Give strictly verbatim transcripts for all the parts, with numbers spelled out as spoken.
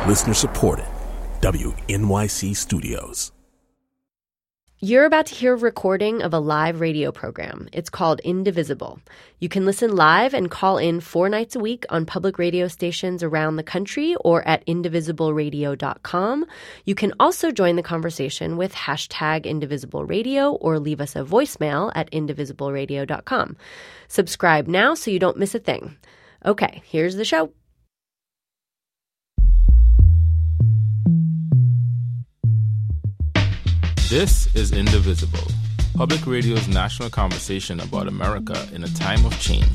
Listener supported. W N Y C Studios. You're about to hear a recording of a live radio program. It's called Indivisible. You can listen live and call in four nights a week on public radio stations around the country or at indivisible radio dot com. You can also join the conversation with hashtag Indivisible Radio or leave us a voicemail at indivisible radio dot com. Subscribe now so you don't miss a thing. Okay, here's the show. This is Indivisible, Public Radio's national conversation about America in a time of change.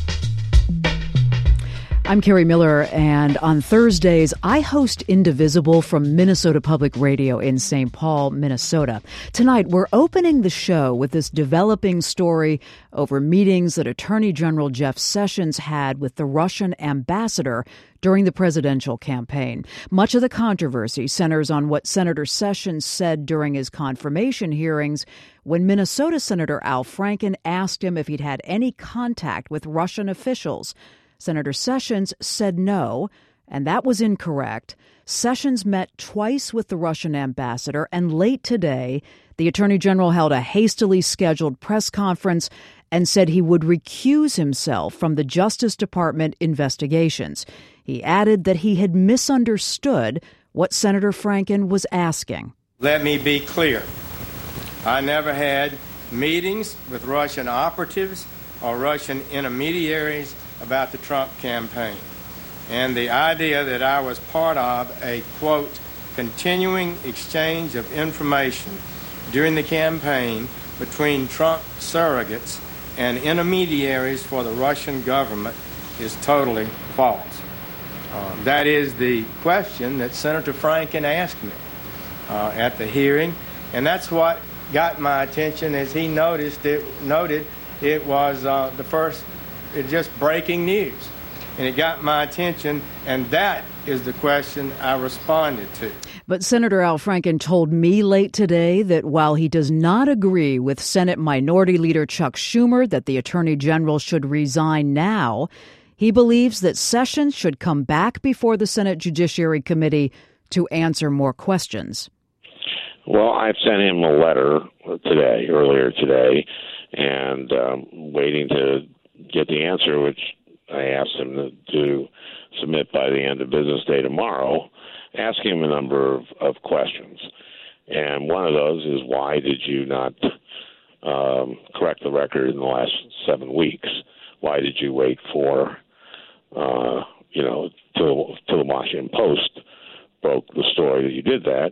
I'm Carrie Miller, and on Thursdays, I host Indivisible from Minnesota Public Radio in Saint Paul, Minnesota. Tonight, we're opening the show with this developing story over meetings that Attorney General Jeff Sessions had with the Russian ambassador during the presidential campaign. Much of the controversy centers on what Senator Sessions said during his confirmation hearings when Minnesota Senator Al Franken asked him if he'd had any contact with Russian officials. Senator Sessions said no, and that was incorrect. Sessions met twice with the Russian ambassador, and late today, the Attorney General held a hastily scheduled press conference and said he would recuse himself from the Justice Department investigations. He added that he had misunderstood what Senator Franken was asking. Let me be clear. I never had meetings with Russian operatives or Russian intermediaries about the Trump campaign. And the idea that I was part of a, quote, continuing exchange of information during the campaign between Trump surrogates and intermediaries for the Russian government is totally false. Uh, that is the question that Senator Franken asked me uh, at the hearing, and that's what got my attention as he noticed it, noted it was uh, the first, it just breaking news. And it got my attention, and that is the question I responded to. But Senator Al Franken told me late today that while he does not agree with Senate Minority Leader Chuck Schumer that the Attorney General should resign now, he believes that Sessions should come back before the Senate Judiciary Committee to answer more questions. Well, I've sent him a letter today, earlier today, and um, waiting to get the answer, which I asked him to, to submit by the end of business day tomorrow, asking him a number of, of questions. And one of those is, why did you not um, correct the record in the last seven weeks? Why did you wait for, uh, you know, till, till the Washington Post broke the story that you did that?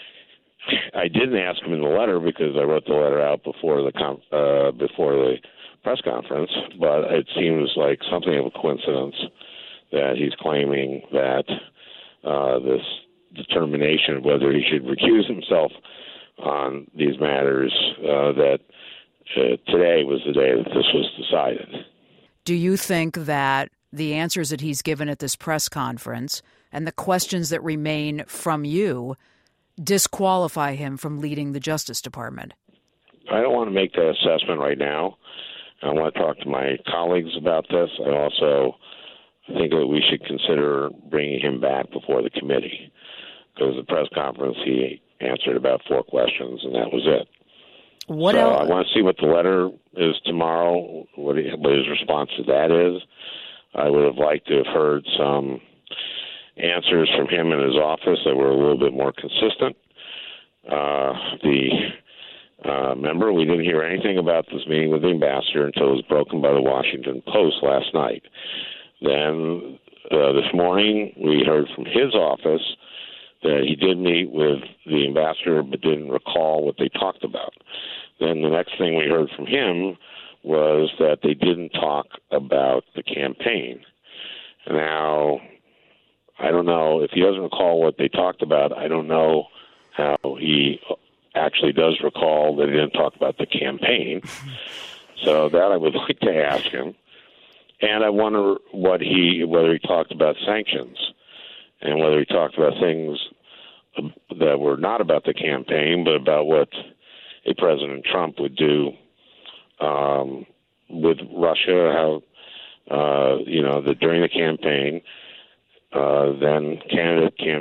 I didn't ask him in the letter because I wrote the letter out before the com- uh, before the press conference, but it seems like something of a coincidence that he's claiming that uh, this determination of whether he should recuse himself on these matters, uh, that uh, today was the day that this was decided. Do you think that the answers that he's given at this press conference and the questions that remain from you disqualify him from leading the Justice Department? I don't want to make that assessment right now. I want to talk to my colleagues about this. I also think that we should consider bringing him back before the committee, because at the press conference he answered about four questions, and that was it. What so else? I want to see what the letter is tomorrow, what, he, what his response to that is. I would have liked to have heard some answers from him in his office that were a little bit more consistent. Uh, the uh, member, we didn't hear anything about this meeting with the ambassador until it was broken by the Washington Post last night. Then uh, this morning we heard from his office that he did meet with the ambassador but didn't recall what they talked about. Then the next thing we heard from him was that they didn't talk about the campaign. Now, I don't know, if he doesn't recall what they talked about, I don't know how he actually does recall that he didn't talk about the campaign. So that I would like to ask him. And I wonder what he, whether he talked about sanctions and whether he talked about things that were not about the campaign, but about what a President Trump would do um, with Russia, how, uh, you know, that during the campaign, uh, then candidate cam-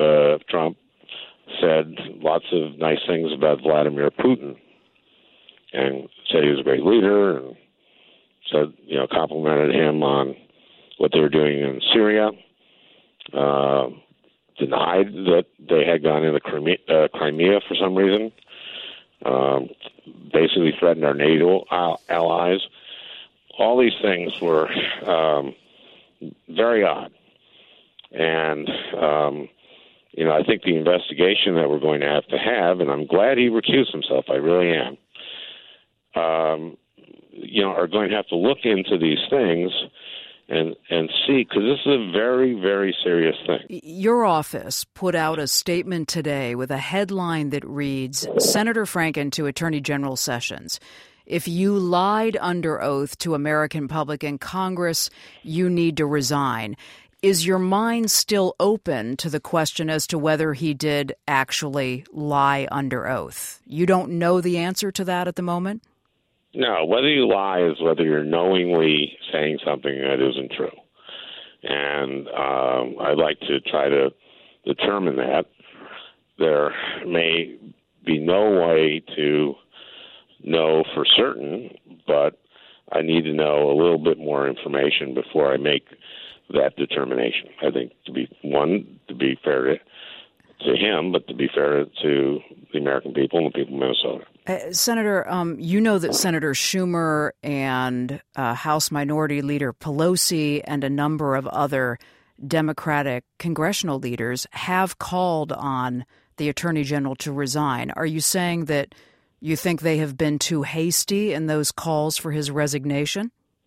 uh, Trump said lots of nice things about Vladimir Putin and said he was a great leader and said, you know, complimented him on what they were doing in Syria, uh, denied that they had gone into Crimea, uh, Crimea for some reason, um, basically threatened our NATO allies. All these things were um, very odd. And, um, you know, I think the investigation that we're going to have to have, and I'm glad he recused himself, I really am, um, you know, are going to have to look into these things and and see, because this is a very, very serious thing. Your office put out a statement today with a headline that reads, Senator Franken to Attorney General Sessions, if you lied under oath to American public and Congress, you need to resign. Is your mind still open to the question as to whether he did actually lie under oath? You don't know the answer to that at the moment? No, whether you lie is whether you're knowingly saying something that isn't true. And um, I'd like to try to determine that. There may be no way to know for certain, but I need to know a little bit more information before I make that determination. I think to be, one, to be fair to, to him, but to be fair to the American people and the people of Minnesota. Uh, Senator, um, you know that Senator Schumer and uh, House Minority Leader Pelosi and a number of other Democratic congressional leaders have called on the Attorney General to resign. Are you saying that you think they have been too hasty in those calls for his resignation?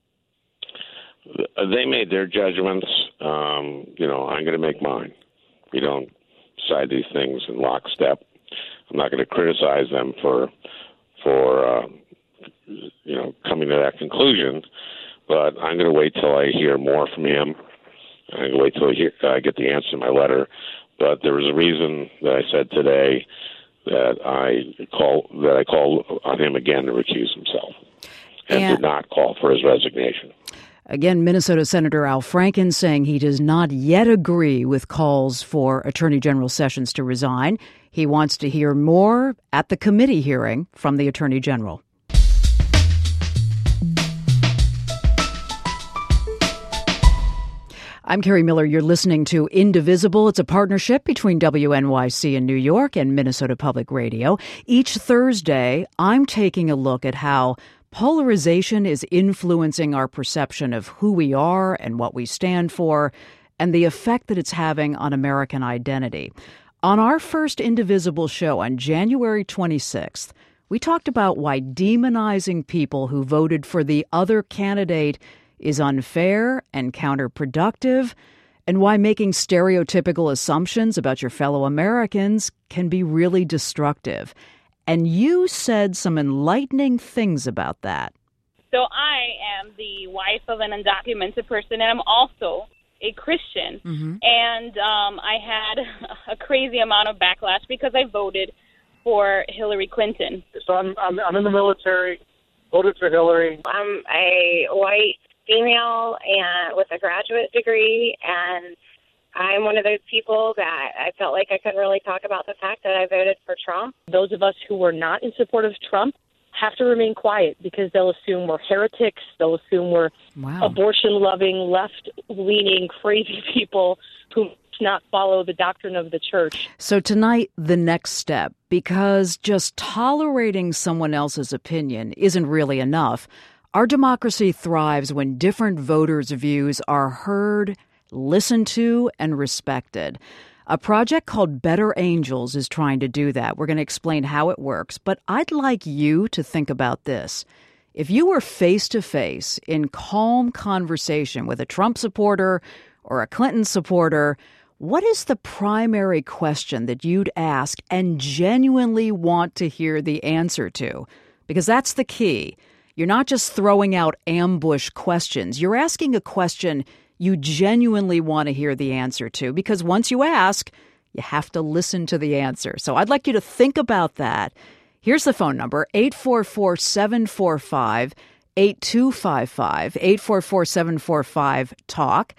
They made their judgments. Um, you know, I'm going to make mine. We don't decide these things in lockstep. I'm not going to criticize them for, for uh, you know, coming to that conclusion, but I'm going to wait till I hear more from him. I'm going to wait till I, hear, I get the answer to my letter. But there was a reason that I said today that I call that I called on him again to recuse himself, and, and did not call for his resignation. Again, Minnesota Senator Al Franken saying he does not yet agree with calls for Attorney General Sessions to resign. He wants to hear more at the committee hearing from the Attorney General. I'm Carrie Miller. You're listening to Indivisible. It's a partnership between W N Y C in New York and Minnesota Public Radio. Each Thursday, I'm taking a look at how polarization is influencing our perception of who we are and what we stand for, and the effect that it's having on American identity. On our first Indivisible show on January twenty-sixth, we talked about why demonizing people who voted for the other candidate is unfair and counterproductive, and why making stereotypical assumptions about your fellow Americans can be really destructive. And you said some enlightening things about that. So I am the wife of an undocumented person, and I'm also a Christian. Mm-hmm. And um, I had a crazy amount of backlash because I voted for Hillary Clinton. So I'm I'm, I'm in the military, voted for Hillary. I'm a white female and with a graduate degree, and I'm one of those people that I felt like I couldn't really talk about the fact that I voted for Trump. Those of us who were not in support of Trump have to remain quiet because they'll assume we're heretics. They'll assume we're wow. abortion-loving, left-leaning, crazy people who must not follow the doctrine of the church. So tonight, the next step, because just tolerating someone else's opinion isn't really enough. Our democracy thrives when different voters' views are heard, listened to, and respected. A project called Better Angels is trying to do that. We're going to explain how it works, but I'd like you to think about this. If you were face-to-face in calm conversation with a Trump supporter or a Clinton supporter, what is the primary question that you'd ask and genuinely want to hear the answer to? Because that's the key. You're not just throwing out ambush questions. You're asking a question you genuinely want to hear the answer to, because once you ask, you have to listen to the answer. So I'd like you to think about that. Here's the phone number, eight four four, seven four five, eight two five five, eight four four, seven four five, TALK.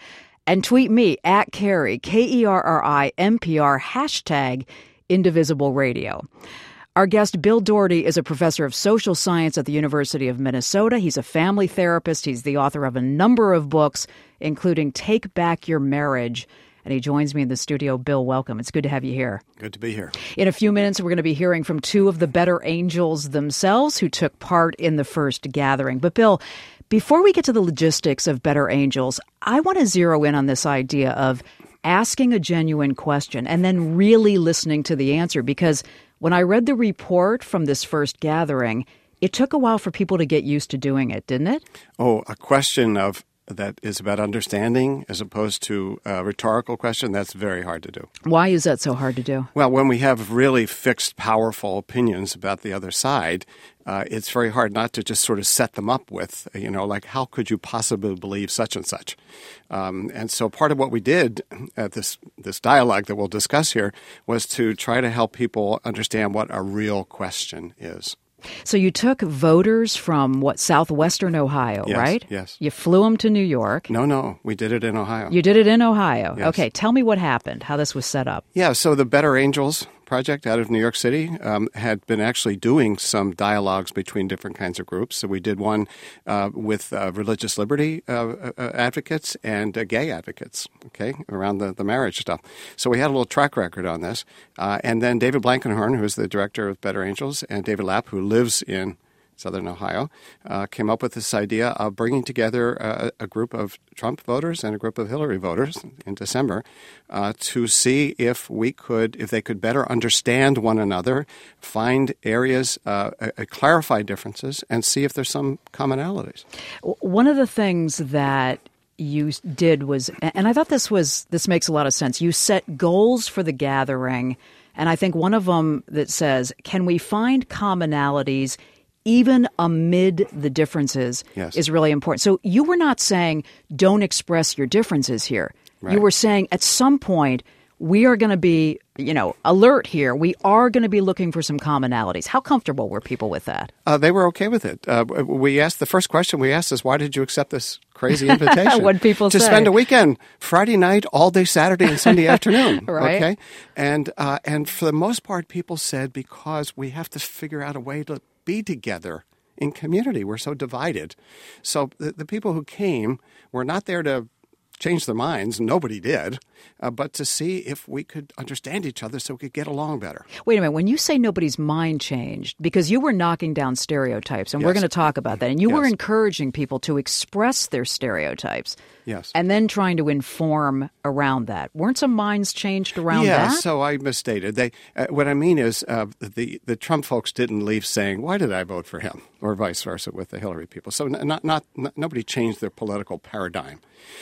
And tweet me at Kerri, K E R R I M P R, hashtag Indivisible Radio. Our guest, Bill Doherty, is a professor of social science at the University of Minnesota. He's a family therapist. He's the author of a number of books, including Take Back Your Marriage. And he joins me in the studio. Bill, welcome. It's good to have you here. Good to be here. In a few minutes, we're going to be hearing from two of the Better Angels themselves who took part in the first gathering. But Bill, before we get to the logistics of Better Angels, I want to zero in on this idea of asking a genuine question and then really listening to the answer. Because when I read the report from this first gathering, it took a while for people to get used to doing it, didn't it? Oh, a question of that is about understanding as opposed to a rhetorical question, that's very hard to do. Why is that so hard to do? Well, when we have really fixed, powerful opinions about the other side, uh, it's very hard not to just sort of set them up with, you know, like, how could you possibly believe such and such? Um, and so part of what we did at this, this dialogue that we'll discuss here was to try to help people understand what a real question is. So you took voters from, what, southwestern Ohio, yes, right? Yes. You flew them to New York. No, no. We did it in Ohio. You did it in Ohio. Yes. Okay. Tell me what happened, how this was set up. Yeah. So the Better Angels Project out of New York City um, had been actually doing some dialogues between different kinds of groups. So we did one uh, with uh, religious liberty uh, uh, advocates and uh, gay advocates, okay, around the, the marriage stuff. So we had a little track record on this. Uh, and then David Blankenhorn, who is the director of Better Angels, and David Lapp, who lives in Southern Ohio, uh, came up with this idea of bringing together a, a group of Trump voters and a group of Hillary voters in December uh, to see if we could, if they could better understand one another, find areas, uh, uh, clarify differences, and see if there's some commonalities. One of the things that you did was, and I thought this was, this makes a lot of sense. You set goals for the gathering, and I think one of them that says, can we find commonalities even amid the differences, yes, is really important. So you were not saying don't express your differences here. Right. You were saying at some point we are going to be, you know, alert here. We are going to be looking for some commonalities. How comfortable were people with that? Uh, they were okay with it. Uh, we asked, the first question we asked is, why did you accept this crazy invitation? What people to say. spend a weekend, Friday night, all day Saturday and Sunday afternoon. Right. Okay. And, uh, and for the most part, people said, because we have to figure out a way to be together in community. We're so divided. So the, the people who came were not there to change their minds. Nobody did. Uh, but to see if we could understand each other so we could get along better. Wait a minute. When you say nobody's mind changed, because you were knocking down stereotypes, and yes. we're going to talk about that, and you yes. were encouraging people to express their stereotypes. Yes. And then trying to inform around that. Weren't some minds changed around yeah, that? Yeah, so I misstated. They, uh, what I mean is uh, the, the Trump folks didn't leave saying, why did I vote for him? Or vice versa with the Hillary people. So not, not, not nobody changed their political paradigm.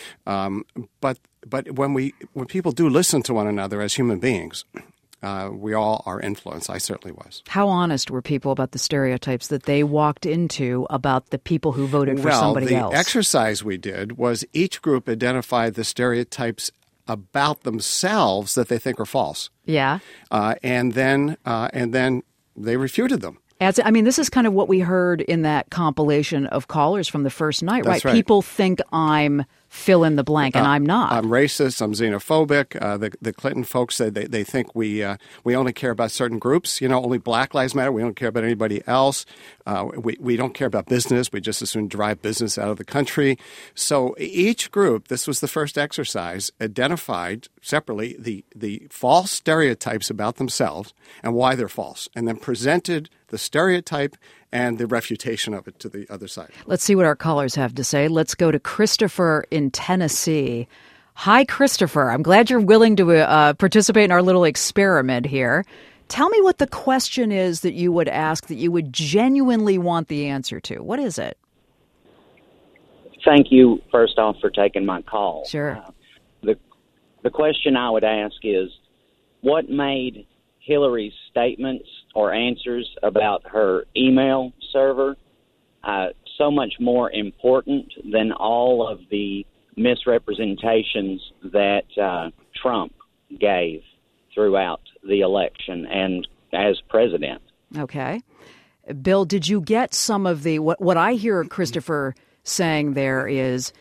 Um, but but when we when people do listen to one another as human beings, uh, we all are influenced. I certainly was. How honest were people about the stereotypes that they walked into about the people who voted for well, somebody the else? The exercise we did was each group identified the stereotypes about themselves that they think are false. Yeah. Uh, and then uh, and then they refuted them. As, I mean, this is kind of what we heard in that compilation of callers from the first night, That's right? right. People think I'm fill in the blank, and uh, I'm not. I'm racist. I'm xenophobic. Uh, the the Clinton folks said they, they think we uh, we only care about certain groups. You know, only Black Lives Matter. We don't care about anybody else. Uh, we we don't care about business. We just as soon drive business out of the country. So each group, this was the first exercise, identified separately the the false stereotypes about themselves and why they're false, and then presented the stereotype and the refutation of it to the other side. Let's see what our callers have to say. Let's go to Christopher in Tennessee. Hi, Christopher. I'm glad you're willing to uh, participate in our little experiment here. Tell me what the question is that you would ask that you would genuinely want the answer to. What is it? Thank you, first off, for taking my call. Sure. Uh, the the question I would ask is, what made Hillary's statements or answers about her email server uh, so much more important than all of the misrepresentations that uh, Trump gave throughout the election and as president? Okay. Bill, did you get some of the, what, what I hear Christopher saying there is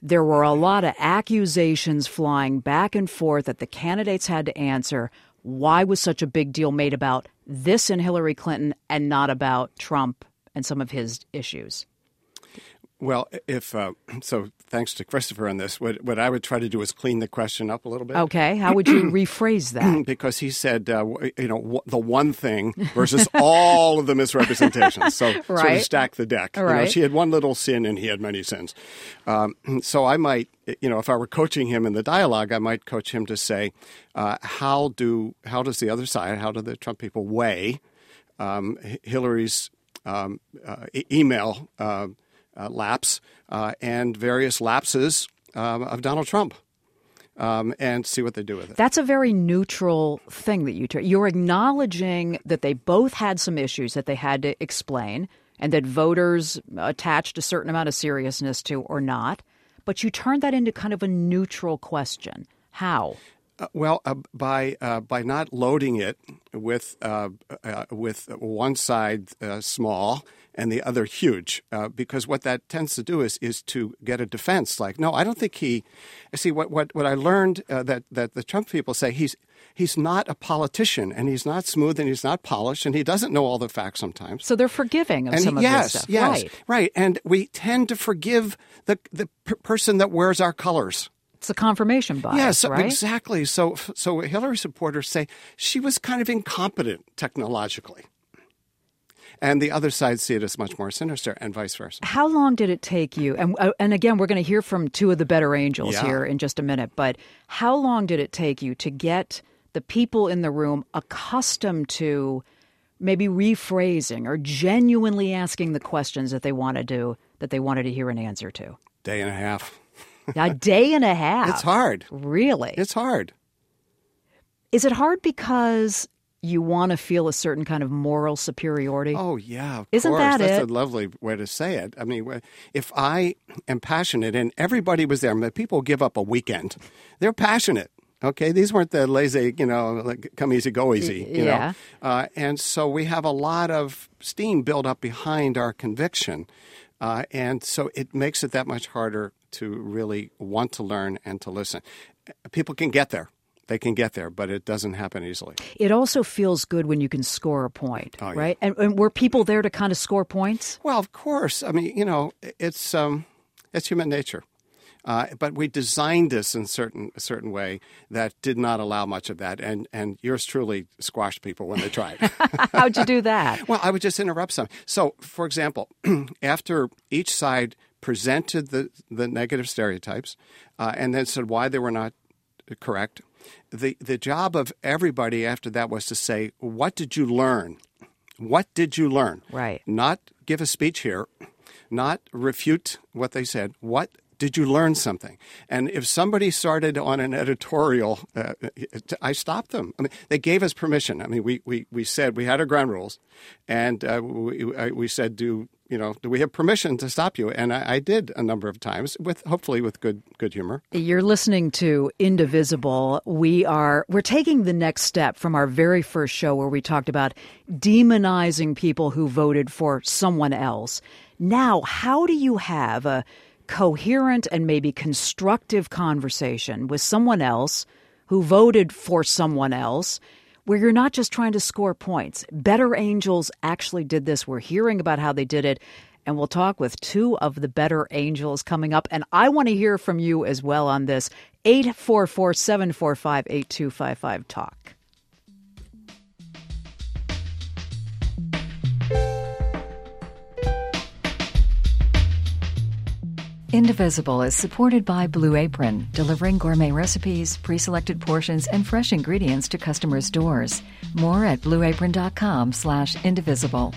There were a lot of accusations flying back and forth that the candidates had to answer. Why was such a big deal made about this and Hillary Clinton and not about Trump and some of his issues? Well, if uh, so, thanks to Christopher on this. What what I would try to do is clean the question up a little bit. Okay, how would you rephrase that? Because he said, uh, you know, w- the one thing versus all of the misrepresentations. So right. sort of stack the deck. Right. You know, she had one little sin and he had many sins. Um, so I might, you know, if I were coaching him in the dialogue, I might coach him to say, uh, how do how does the other side, how do the Trump people weigh um, Hillary's um, uh, e- email? Uh, Uh, lapse uh, and various lapses um, of Donald Trump, um, and see what they do with it. That's a very neutral thing that you. T- you're acknowledging that they both had some issues that they had to explain, and that voters attached a certain amount of seriousness to or not. But you turn that into kind of a neutral question. How? Uh, well, uh, by uh, by not loading it with uh, uh, with one side uh, small and the other huge, uh, because what that tends to do is is to get a defense. Like, no, I don't think he. See, what what what I learned uh, that that the Trump people say he's he's not a politician and he's not smooth and he's not polished and he doesn't know all the facts sometimes. So they're forgiving of and some he, of yes, this stuff, yes, right? Right, and we tend to forgive the the p- person that wears our colors. It's a confirmation bias, yes, right? Exactly. So, so Hillary supporters say she was kind of incompetent technologically. And the other side see it as much more sinister, and vice versa. How long did it take you? And, uh, and again, we're going to hear from two of the better angels yeah. here in just a minute. But how long did it take you to get the people in the room accustomed to maybe rephrasing or genuinely asking the questions that they wanted to that they wanted to hear an answer to? Day and a half. A day and a half. It's hard. Really? It's hard. Is it hard because you want to feel a certain kind of moral superiority? Oh, yeah, of Isn't course. that That's it? a lovely way to say it. I mean, if I am passionate and everybody was there, I mean, people give up a weekend. They're passionate. Okay, these weren't the lazy, you know, like come easy, go easy, you yeah. know. Uh, and so we have a lot of steam built up behind our conviction. Uh, and so it makes it that much harder to really want to learn and to listen. People can get there. They can get there, but it doesn't happen easily. It also feels good when you can score a point, oh, yeah. right? And, and were people there to kind of score points? Well, of course. I mean, you know, it's um, it's human nature. Uh, but we designed this in certain a certain way that did not allow much of that. And, and yours truly squashed people when they tried. How'd you do that? Well, I would just interrupt some. So, for example, after each side presented the, the negative stereotypes uh, and then said why they were not correct, the, the job of everybody after that was to say, what did you learn? What did you learn? Right. Not give a speech here, not refute what they said. What did you learn something? And if somebody started on an editorial, uh, I stopped them. I mean, they gave us permission. I mean, we we, we said we had our ground rules, and uh, we we said, do you know, do we have permission to stop you? And I, I did a number of times, with hopefully with good good humor. You're listening to Indivisible. We are we're taking the next step from our very first show where we talked about demonizing people who voted for someone else. Now, how do you have a coherent and maybe constructive conversation with someone else who voted for someone else where you're not just trying to score points? Better Angels actually did this. We're hearing about how they did it, and we'll talk with two of the Better Angels coming up. And I want to hear from you as well on this. eight four four, seven four five, eight two five five, talk. Indivisible is supported by Blue Apron, delivering gourmet recipes, pre-selected portions, and fresh ingredients to customers' doors. More at blueapron.com slash indivisible.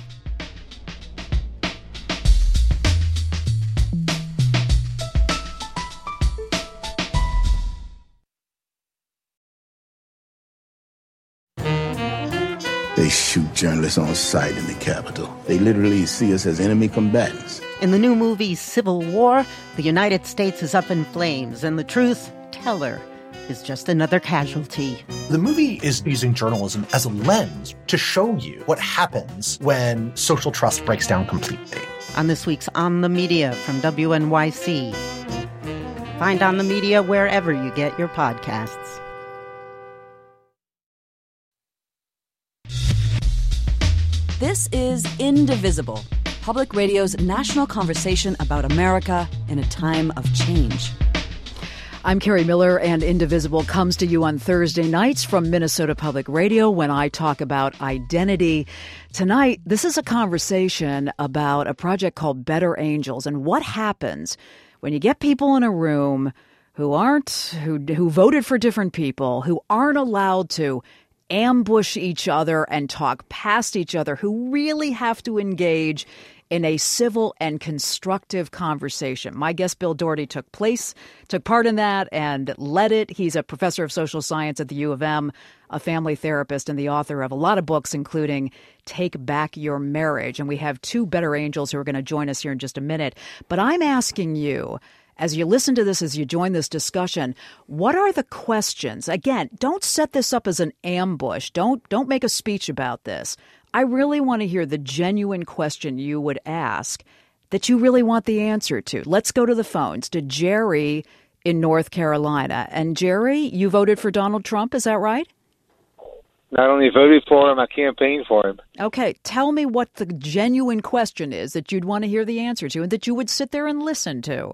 They shoot journalists on sight in the Capitol. They literally see us as enemy combatants. In the new movie Civil War, the United States is up in flames, and the truth teller is just another casualty. The movie is using journalism as a lens to show you what happens when social trust breaks down completely. On this week's On the Media from W N Y C. Find On the Media wherever you get your podcasts. This is Indivisible, Public Radio's national conversation about America in a time of change. I'm Carrie Miller, and Indivisible comes to you on Thursday nights from Minnesota Public Radio when I talk about identity. Tonight, this is a conversation about a project called Better Angels and what happens when you get people in a room who aren't, who, who voted for different people, who aren't allowed to ambush each other and talk past each other, who really have to engage in a civil and constructive conversation. My guest, Bill Doherty, took place, took part in that and led it. He's a professor of social science at the U of M, a family therapist, and the author of a lot of books, including Take Back Your Marriage. And we have two Better Angels who are going to join us here in just a minute. But I'm asking you, as you listen to this, as you join this discussion, what are the questions? Again, don't set this up as an ambush. Don't don't make a speech about this. I really want to hear the genuine question you would ask that you really want the answer to. Let's go to the phones to Jerry in North Carolina. And Jerry, you voted for Donald Trump, is that right? Not only voted for him, I campaigned for him. Okay, tell me what the genuine question is that you'd want to hear the answer to and that you would sit there and listen to.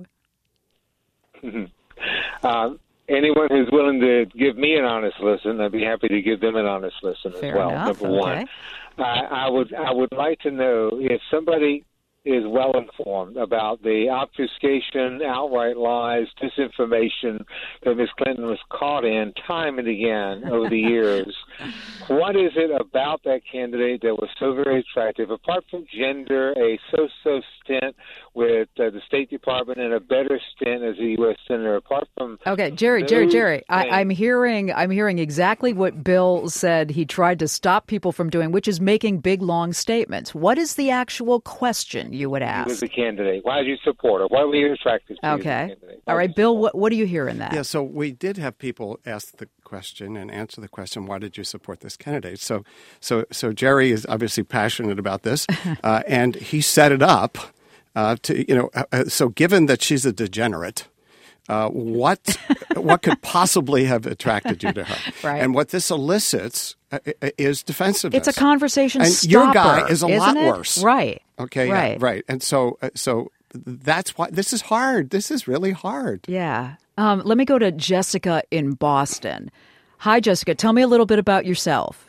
uh, anyone who's willing to give me an honest listen, I'd be happy to give them an honest listen Fair as well, enough. number Okay. one. I, I would I would like to know if somebody is well informed about the obfuscation, outright lies, disinformation that Miz Clinton was caught in time and again over the years. What is it about that candidate that was so very attractive, apart from gender, a so-so stint with uh, the State Department and a better stint as a U S Senator, apart from... Okay, Jerry, Jerry, Jerry, I, I'm hearing I'm hearing exactly what Bill said he tried to stop people from doing, which is making big, long statements. What is the actual question you would ask? He was a candidate. Why did you support her? Why were you attracted to Okay. All right, Bill, what, what do you hear in that? Yeah, so we did have people ask the question and answer the question, why did you support this candidate? So so, so Jerry is obviously passionate about this, uh, and he set it up uh, to, you know, uh, so given that she's a degenerate, uh, what what could possibly have attracted you to her? Right. And what this elicits uh, is defensiveness. It's a conversation and stopper, your guy is a isn't lot it? worse. Right. Okay, right. Yeah, right. And so uh, so that's why this is hard. This is really hard. Yeah. Um, let me go to Jessica in Boston. Hi, Jessica. Tell me a little bit about yourself.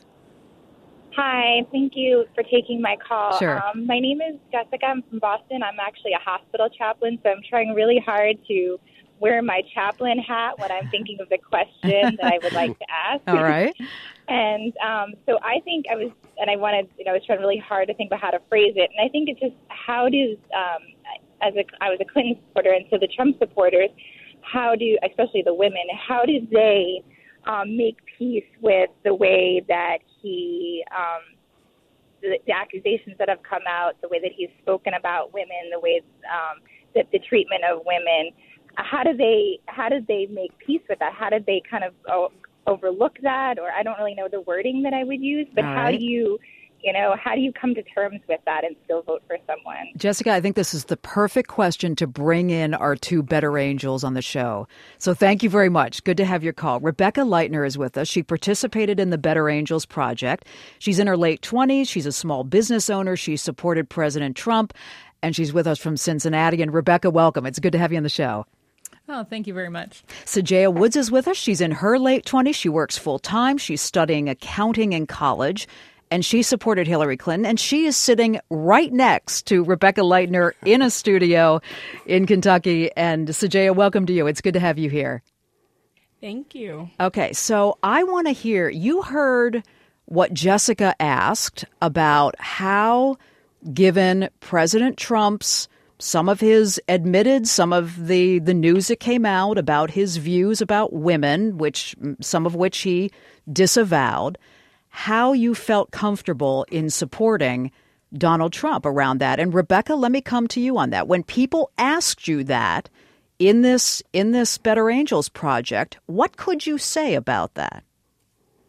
Hi. Thank you for taking my call. Sure. Um, my name is Jessica. I'm from Boston. I'm actually a hospital chaplain, so I'm trying really hard to wear my chaplain hat when I'm thinking of the question that I would like to ask. All right. And um, so I think I was, and I wanted, you know, I was trying really hard to think about how to phrase it. And I think it's just, how does, um, as a, I was a Clinton supporter, and so the Trump supporters, how do, especially the women, how do they um, make peace with the way that he, um, the, the accusations that have come out, the way that he's spoken about women, the way um, that the treatment of women, how do they, how did they make peace with that? How did they kind of oh, overlook that? Or I don't really know the wording that I would use, but All how right. do you, you know, how do you come to terms with that and still vote for someone? Jessica, I think this is the perfect question to bring in our two Better Angels on the show. So thank you very much. Good to have your call. Rebecca Leitner is with us. She participated in the Better Angels project. She's in her late twenties. She's a small business owner. She supported President Trump, and she's with us from Cincinnati. And Rebecca, welcome. It's good to have you on the show. Oh, thank you very much. Sajaya Woods is with us. She's in her late twenties. She works full-time. She's studying accounting in college, and she supported Hillary Clinton. And she is sitting right next to Rebecca Leitner in a studio in Kentucky. And Sajaya, welcome to you. It's good to have you here. Thank you. Okay, so I want to hear, you heard what Jessica asked about how, given President Trump's some of his admitted, some of the, the news that came out about his views about women, which some of which he disavowed, how you felt comfortable in supporting Donald Trump around that. And Rebecca, let me come to you on that. When people asked you that in this in this Better Angels project, what could you say about that?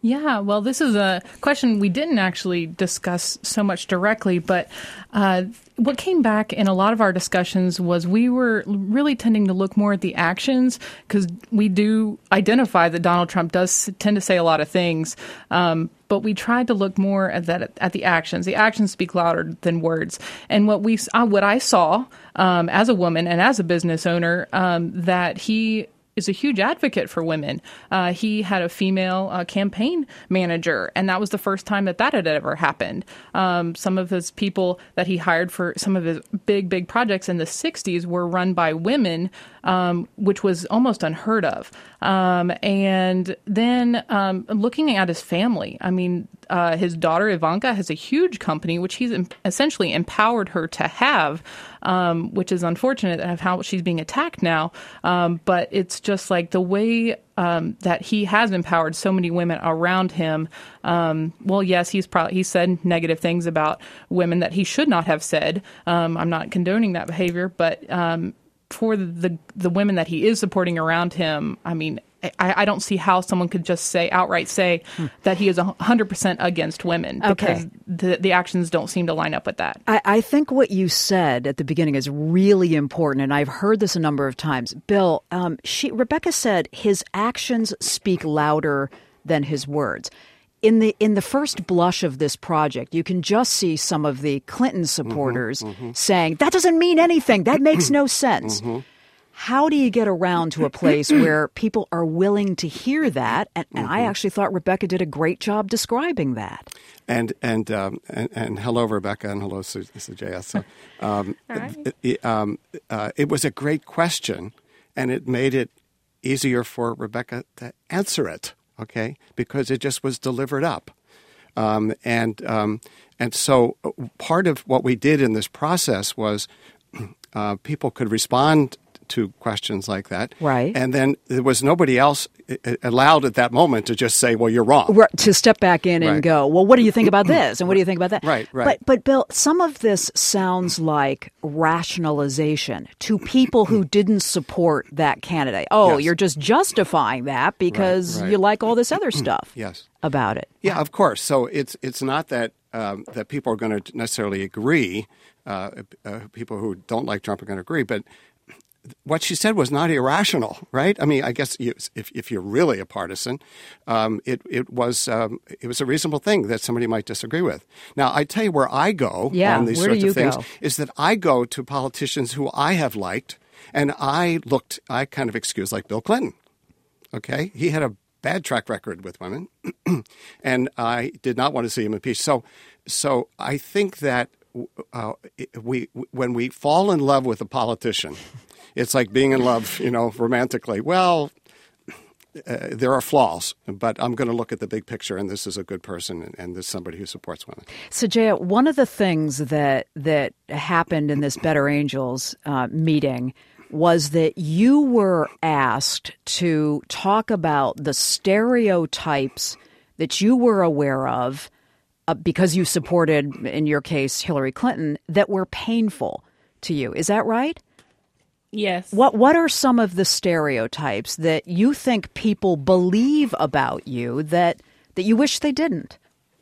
Yeah, well, this is a question we didn't actually discuss so much directly, but uh, what came back in a lot of our discussions was we were really tending to look more at the actions, because we do identify that Donald Trump does tend to say a lot of things, um, but we tried to look more at that at the actions. The actions speak louder than words. And what we, uh, what I saw um, as a woman and as a business owner, um, that he is a huge advocate for women. Uh, he had a female uh, campaign manager, and that was the first time that that had ever happened. Um, some of his people that he hired for some of his big, big projects in the sixties were run by women, um, which was almost unheard of. Um, and then um, looking at his family, I mean, uh, his daughter Ivanka has a huge company, which he's em- essentially empowered her to have, um, which is unfortunate of how she's being attacked now. Um, but it's just like the way um, that he has empowered so many women around him. Um, well, yes, he's probably he said negative things about women that he should not have said. Um, I'm not condoning that behavior, but um, for the, the the women that he is supporting around him, I mean, I, I don't see how someone could just say outright say hmm. that he is one hundred percent against women, because okay. the, the actions don't seem to line up with that. I, I think what you said at the beginning is really important, and I've heard this a number of times. Bill, um, she, Rebecca said his actions speak louder than his words. In the in the first blush of this project, you can just see some of the Clinton supporters mm-hmm, mm-hmm. saying, that doesn't mean anything. That makes no sense. Mm-hmm. How do you get around to a place where people are willing to hear that? And, and mm-hmm. I actually thought Rebecca did a great job describing that. And and um, and, and hello, Rebecca, and hello, Sujaya. So, um, right. it, um, uh, it was a great question, and it made it easier for Rebecca to answer it. Okay, because it just was delivered up, um, and um, and so part of what we did in this process was uh, people could respond to questions like that. Right. And then there was nobody else allowed at that moment to just say, well, you're wrong. Right, to step back in and right. go, well, what do you think about this? And what do you think about that? Right, right. But, but Bill, some of this sounds like rationalization to people who didn't support that candidate. Oh, yes. You're just justifying that because right, right. you like all this other stuff yes. about it. Yeah, of course. So it's it's not that um, that people are going to necessarily agree. Uh, uh, people who don't like Trump are going to agree, but what she said was not irrational, right? I mean, I guess you, if if you're really a partisan, um, it it was um, it was a reasonable thing that somebody might disagree with. Now, I tell you where I go yeah, on these where sorts do you of things go? is that I go to politicians who I have liked, and I looked, I kind of excuse like Bill Clinton. Okay, he had a bad track record with women, and I did not want to see him impeached. So, so I think that uh, we when we fall in love with a politician. It's like being in love, you know, romantically. Well, uh, there are flaws, but I'm going to look at the big picture, and this is a good person, and, and this is somebody who supports women. So, Jaya, one of the things that that happened in this Better Angels uh, meeting was that you were asked to talk about the stereotypes that you were aware of uh, because you supported, in your case, Hillary Clinton, that were painful to you. Is that right? Yes. What What are some of the stereotypes that you think people believe about you that that you wish they didn't?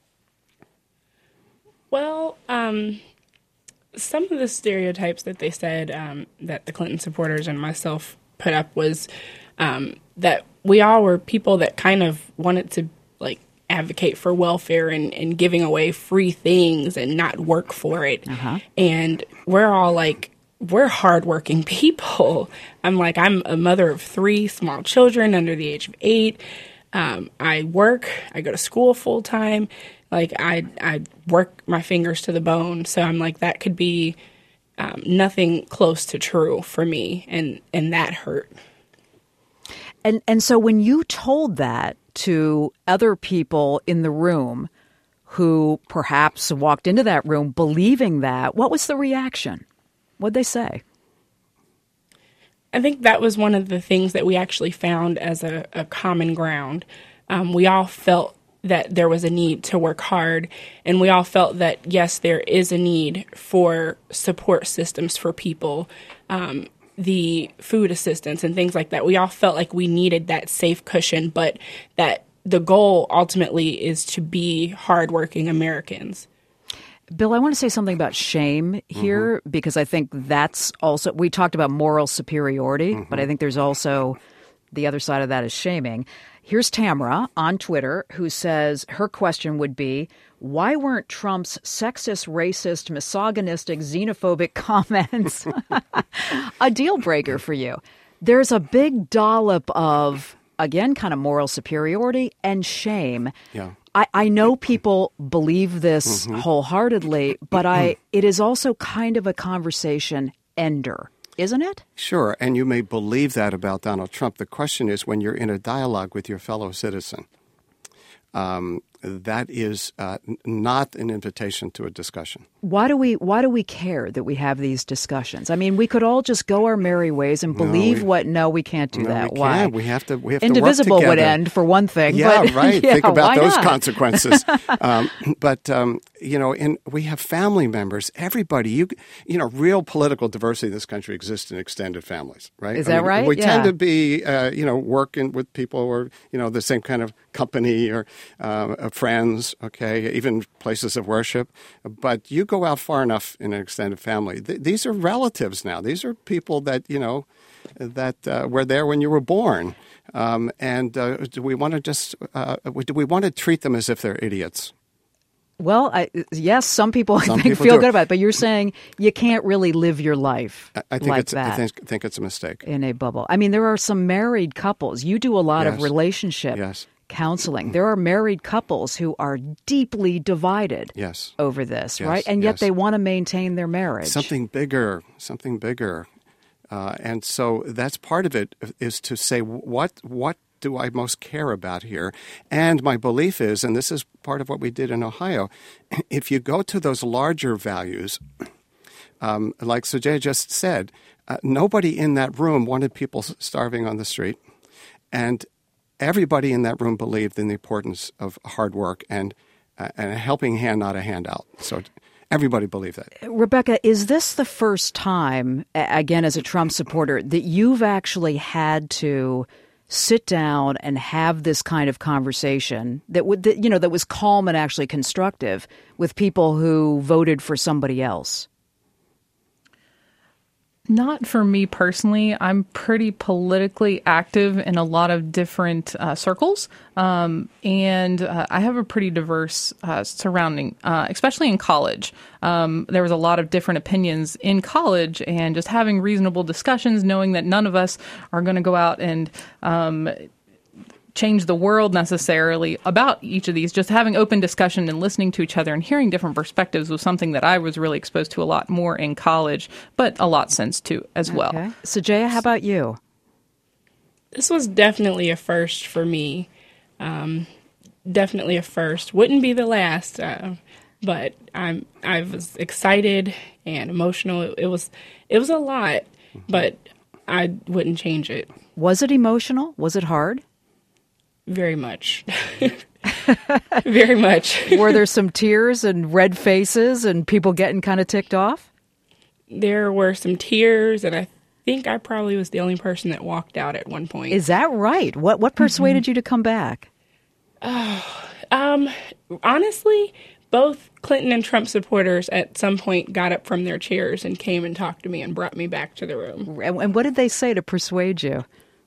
Well, um, some of the stereotypes that they said um, that the Clinton supporters and myself put up was um, that we all were people that kind of wanted to like advocate for welfare and, and giving away free things and not work for it. Uh-huh. And we're all like, we're hardworking people. I'm like, I'm a mother of three small children under the age of eight. Um, I work, I go to school full time. Like I, I work my fingers to the bone. So I'm like, that could be um, nothing close to true for me. And, and that hurt. And, and so when you told that to other people in the room who perhaps walked into that room believing that, what was the reaction? What'd they say? I think that was one of the things that we actually found as a, a common ground. Um, we all felt that there was a need to work hard, and we all felt that, yes, there is a need for support systems for people, um, the food assistance and things like that. We all felt like we needed that safe cushion, but that the goal ultimately is to be hardworking Americans. Bill, I want to say something about shame here, mm-hmm. because I think that's also, we talked about moral superiority, mm-hmm. but I think there's also the other side of that is shaming. Here's Tamara on Twitter who says her question would be, why weren't Trump's sexist, racist, misogynistic, xenophobic comments a deal breaker for you? There's a big dollop of, again, kind of moral superiority and shame. Yeah. I, I know people believe this mm-hmm. wholeheartedly, but I it is also kind of a conversation ender, isn't it? Sure, and you may believe that about Donald Trump. The question is when you're in a dialogue with your fellow citizen, um, that is uh, not an invitation to a discussion. Why do we why do we care that we have these discussions? I mean, we could all just go our merry ways and believe no, we, what. No, we can't do no, that. We why? Can't. We have to. We have Indivisible to work together. would end for one thing. Yeah, but, right. Yeah, Think about those not? consequences. um, but um, you know, in we have family members. Everybody, you you know, real political diversity in this country exists in extended families, right? Is I that mean, right? We yeah. tend to be, uh, you know, working with people or you know the same kind of company or uh, friends. Okay. Even places of worship. But you go out far enough in an extended family. Th- these are relatives now. These are people that, you know, that uh, were there when you were born. Um, and uh, do we want to just, uh, do we want to treat them as if they're idiots? Well, I, yes, some people I some think people feel do. good about it, but you're saying you can't really live your life I, I think like it's, that. I think, think it's a mistake. In a bubble. I mean, there are some married couples. You do a lot yes. of relationship yes. counseling. There are married couples who are deeply divided yes. over this, yes. right? And yet yes. they want to maintain their marriage. Something bigger, something bigger. Uh, and so that's part of it is to say, what what do I most care about here? And my belief is, and this is part of what we did in Ohio, if you go to those larger values, um, like Sajay just said, uh, nobody in that room wanted people starving on the street. And everybody in that room believed in the importance of hard work and uh, and a helping hand, not a handout. So everybody believed that. Rebecca, is this the first time, again, as a Trump supporter, that you've actually had to sit down and have this kind of conversation that would, that, you know, that was calm and actually constructive with people who voted for somebody else? Not for me personally. I'm pretty politically active in a lot of different uh, circles, um, and uh, I have a pretty diverse uh, surrounding, uh, especially in college. Um, there was a lot of different opinions in college, and just having reasonable discussions, knowing that none of us are going to go out and um, change the world necessarily about each of these. Just having open discussion and listening to each other and hearing different perspectives was something that I was really exposed to a lot more in college, but a lot since too as well. Okay. Sajaya, how about you? This was definitely a first for me. Um, definitely a first. Wouldn't be the last, uh, but I'm I was excited and emotional. It, it was it was a lot, but I wouldn't change it. Was it emotional? Was it hard? Very much. Very much. Were there some tears and red faces and people getting kind of ticked off? There were some tears, and I think I probably was the only person that walked out at one point. Is that right? What what persuaded mm-hmm. you to come back? Oh, um, honestly, both Clinton and Trump supporters at some point got up from their chairs and came and talked to me and brought me back to the room. And, and what did they say to persuade you?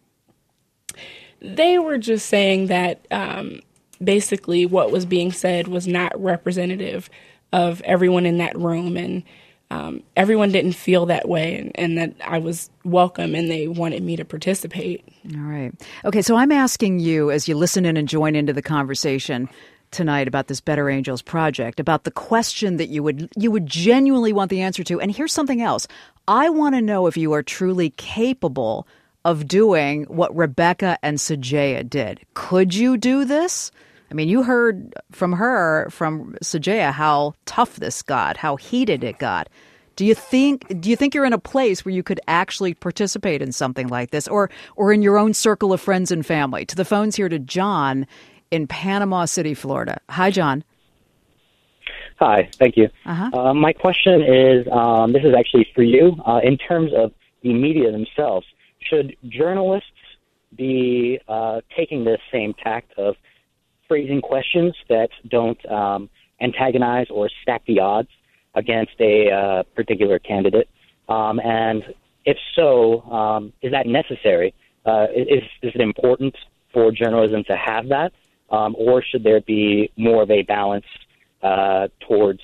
They were just saying that um, basically what was being said was not representative of everyone in that room, and um, everyone didn't feel that way, and, and that I was welcome and they wanted me to participate. All right. Okay, so I'm asking you, as you listen in and join into the conversation tonight about this Better Angels project, about the question that you would you would genuinely want the answer to. And here's something else. I want to know if you are truly capable of doing what Rebecca and Sajaya did. Could you do this? I mean, you heard from her, from Sajaya, how tough this got, how heated it got. Do you think do you think you're in a place where you could actually participate in something like this, or or in your own circle of friends and family? To the phones here to John in Panama City, Florida. Hi, John. Hi, thank you. Uh-huh. Uh, my question is, um, this is actually for you. Uh, in terms of the media themselves, should journalists be uh, taking this same tact of phrasing questions that don't um, antagonize or stack the odds against a uh, particular candidate? Um, and if so, um, is that necessary? Uh, is, is it important for journalism to have that? Um, or should there be more of a balance uh, towards,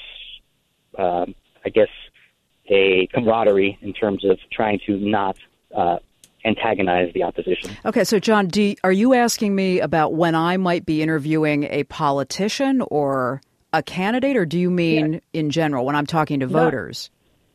um, I guess, a camaraderie in terms of trying to not uh, antagonize the opposition? Okay, so John, do you, are you asking me about when I might be interviewing a politician or a candidate, or do you mean yeah. in general when I'm talking to no. voters?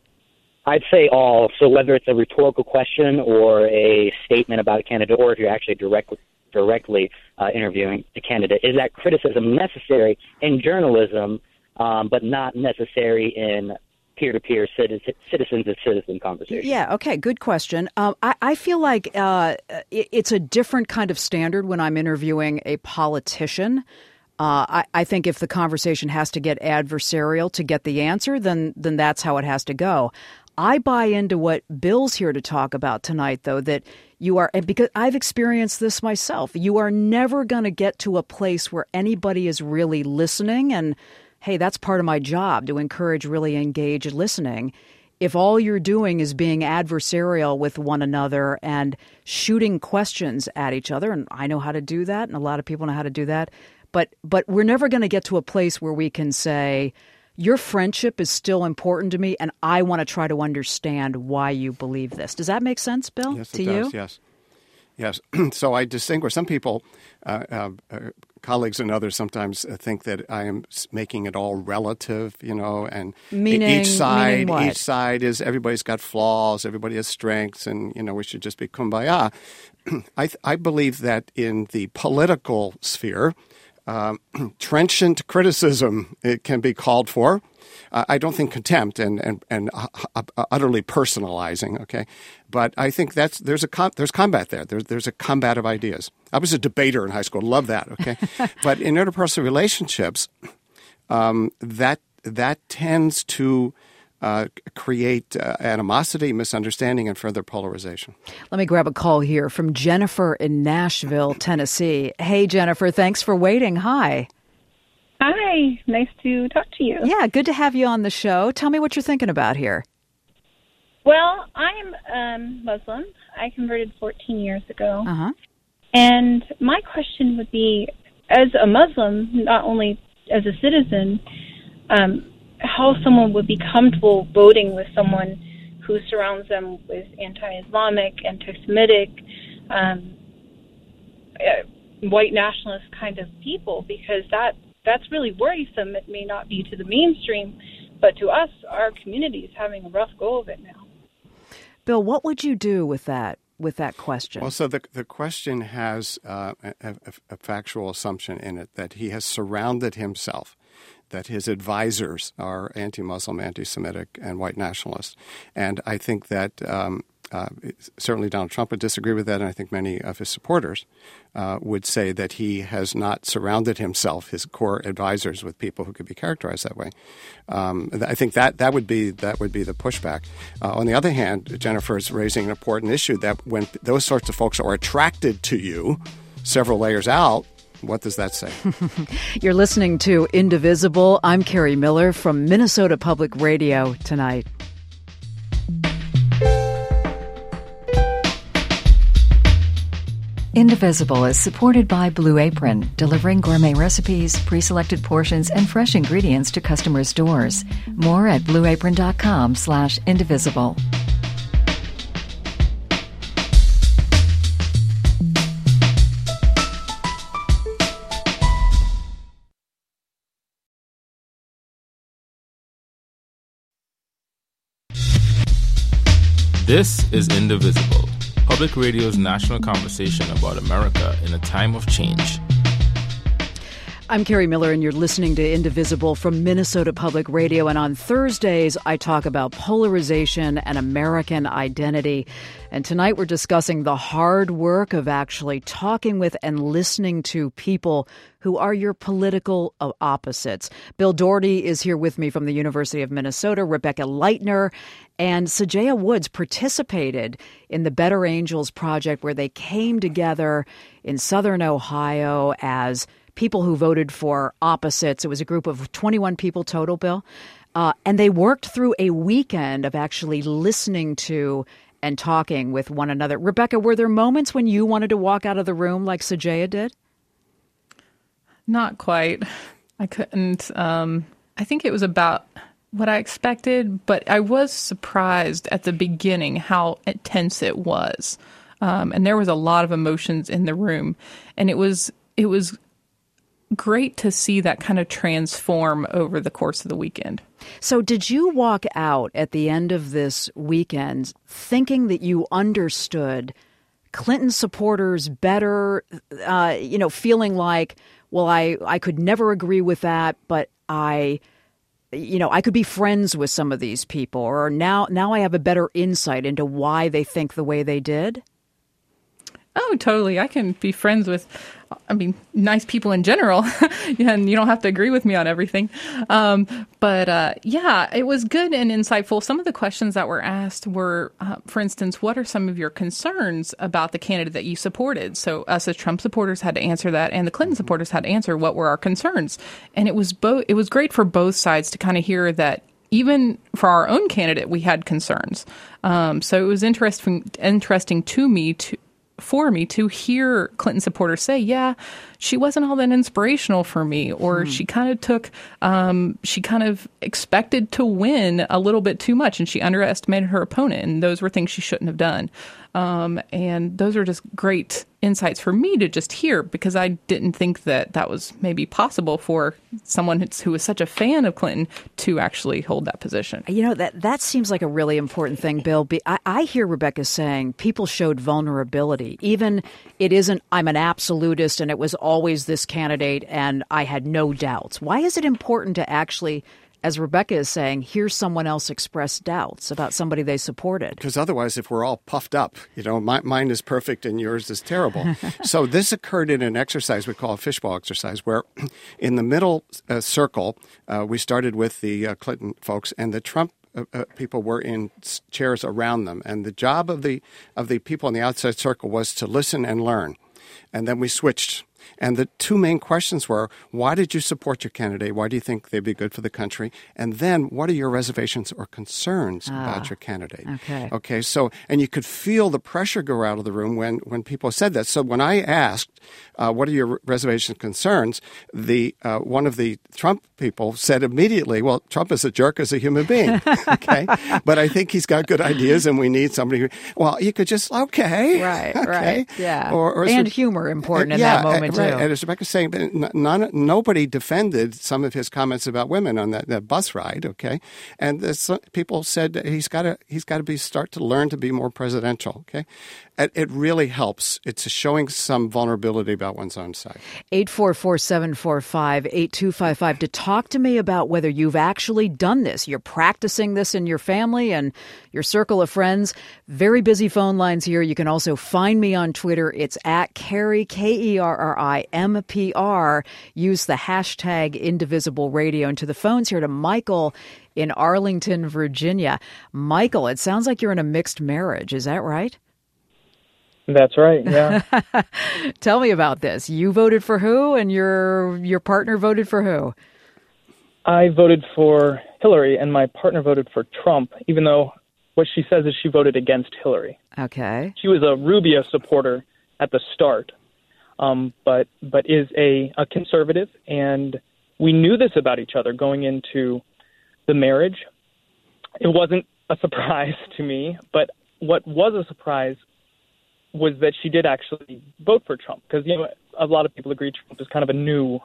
I'd say all. So whether it's a rhetorical question or a statement about a candidate, or if you're actually directly directly uh, interviewing a candidate, is that criticism necessary in journalism, um, but not necessary in peer-to-peer citizen, citizen-to-citizen conversation? Yeah, okay, good question. Um, I, I feel like uh, it, it's a different kind of standard when I'm interviewing a politician. Uh, I, I think if the conversation has to get adversarial to get the answer, then then that's how it has to go. I buy into what Bill's here to talk about tonight, though, that you are, because I've experienced this myself, you are never going to get to a place where anybody is really listening. And, hey, that's part of my job, to encourage really engaged listening. If all you're doing is being adversarial with one another and shooting questions at each other, and I know how to do that, and a lot of people know how to do that, but but we're never going to get to a place where we can say, your friendship is still important to me, and I want to try to understand why you believe this. Does that make sense, Bill, yes, to it you? Does, yes, yes. So I distinguish. Some people, uh, uh, uh, colleagues and others, sometimes think that I am making it all relative, you know, and meaning, each side, meaning each side is everybody's got flaws, everybody has strengths, and you know we should just be kumbaya. I I believe that in the political sphere, Um, trenchant criticism it can be called for. Uh, I don't think contempt and and and uh, uh, utterly personalizing. Okay, but I think that's there's a com- there's combat there. There's there's a combat of ideas. I was a debater in high school. Love that. Okay, but in interpersonal relationships, um, that that tends to Uh, create uh, animosity, misunderstanding, and further polarization. Let me grab a call here from Jennifer in Nashville, Tennessee. Hey, Jennifer, thanks for waiting. Hi. Hi. Nice to talk to you. Yeah, good to have you on the show. Tell me what you're thinking about here. Well, I'm um, Muslim. I converted fourteen years ago. Uh-huh. And my question would be, as a Muslim, not only as a citizen, um, how someone would be comfortable voting with someone who surrounds them with anti-Islamic, anti-Semitic, um, uh, white nationalist kind of people, because that that's really worrisome. It may not be to the mainstream, but to us, our community is having a rough go of it now. Bill, what would you do with that with that question? Well, so the the question has uh, a, a factual assumption in it that he has surrounded himself, that his advisors are anti-Muslim, anti-Semitic, and white nationalists. And I think that um, uh, certainly Donald Trump would disagree with that, and I think many of his supporters uh, would say that he has not surrounded himself, his core advisors, with people who could be characterized that way. Um, I think that, that would be that would be the pushback. Uh, on the other hand, Jennifer is raising an important issue that when those sorts of folks are attracted to you several layers out, what does that say? You're listening to Indivisible. I'm Carrie Miller from Minnesota Public Radio tonight. Indivisible is supported by Blue Apron, delivering gourmet recipes, pre-selected portions, and fresh ingredients to customers' doors. More at blueapron.com slash indivisible. This is Indivisible, Public Radio's national conversation about America in a time of change. I'm Carrie Miller, and you're listening to Indivisible from Minnesota Public Radio. And on Thursdays, I talk about polarization and American identity. And tonight, we're discussing the hard work of actually talking with and listening to people who are your political opposites. Bill Doherty is here with me from the University of Minnesota. Rebecca Leitner and Sajaya Woods participated in the Better Angels Project, where they came together in southern Ohio as people who voted for opposites. It was a group of twenty-one people total, Bill. Uh, and they worked through a weekend of actually listening to and talking with one another. Rebecca, were there moments when you wanted to walk out of the room like Sajaya did? Not quite. I couldn't. Um, I think it was about what I expected, but I was surprised at the beginning how intense it was. Um, and there was a lot of emotions in the room. And it was it was great to see that kind of transform over the course of the weekend. So did you walk out at the end of this weekend thinking that you understood Clinton supporters better, uh, you know, feeling like, well, I, I could never agree with that, but I, you know, I could be friends with some of these people, or now, now I have a better insight into why they think the way they did? Oh, totally. I can be friends with, I mean, nice people in general, and you don't have to agree with me on everything. Um, but uh, yeah, it was good and insightful. Some of the questions that were asked were, uh, for instance, what are some of your concerns about the candidate that you supported? So us as Trump supporters had to answer that, and the Clinton supporters had to answer what were our concerns. And it was both. It was great for both sides to kind of hear that even for our own candidate, we had concerns. Um, so it was interesting, interesting to me to. for me to hear Clinton supporters say, yeah, she wasn't all that inspirational for me, or hmm. she kind of took, um, she kind of expected to win a little bit too much, and she underestimated her opponent, and those were things she shouldn't have done. Um, and those are just great insights for me to just hear, because I didn't think that that was maybe possible for someone who was such a fan of Clinton to actually hold that position. You know, that that seems like a really important thing, Bill. I, I hear Rebecca saying people showed vulnerability. Even it isn't, I'm an absolutist and it was always this candidate and I had no doubts. Why is it important to actually, as Rebecca is saying, hear someone else express doubts about somebody they supported? Because otherwise, if we're all puffed up, you know, my, mine is perfect and yours is terrible. So this occurred in an exercise we call a fishbowl exercise, where in the middle uh, circle, uh, we started with the uh, Clinton folks, and the Trump Uh, uh, people were in chairs around them. And the job of the of the people on the outside circle was to listen and learn. And then we switched. And the two main questions were, why did you support your candidate? Why do you think they'd be good for the country? And then what are your reservations or concerns ah, about your candidate? Okay. Okay. So, and you could feel the pressure go out of the room when, when people said that. So when I asked, uh, what are your reservations and concerns? The, uh, one of the Trump people said immediately, well, Trump is a jerk as a human being. Okay. But I think he's got good ideas and we need somebody who, well, you could just, okay. Right. Okay. Right. Yeah. Or, or and humor important in yeah, that moment. Right. And as Rebecca's saying, none, nobody defended some of his comments about women on that, that bus ride. Okay, and this, people said that he's got to he's got to be start to learn to be more presidential. Okay, it, it really helps. It's showing some vulnerability about one's own side. Eight four four seven four five eight two five five to talk to me about whether you've actually done this. You're practicing this in your family and your circle of friends. Very busy phone lines here. You can also find me on Twitter. It's at Kerry K E R R I. M P R. Use the hashtag Indivisible Radio. And to the phones here to Michael in Arlington, Virginia. Michael, it sounds like you're in a mixed marriage. Is that right? That's right, yeah. Tell me about this. You voted for who, and your your partner voted for who? I voted for Hillary, and my partner voted for Trump, even though what she says is she voted against Hillary. Okay. She was a Rubio supporter at the start. Um, but but is a, a conservative, and we knew this about each other going into the marriage. It wasn't a surprise to me, but what was a surprise was that she did actually vote for Trump, because you know a lot of people agree Trump is kind of a new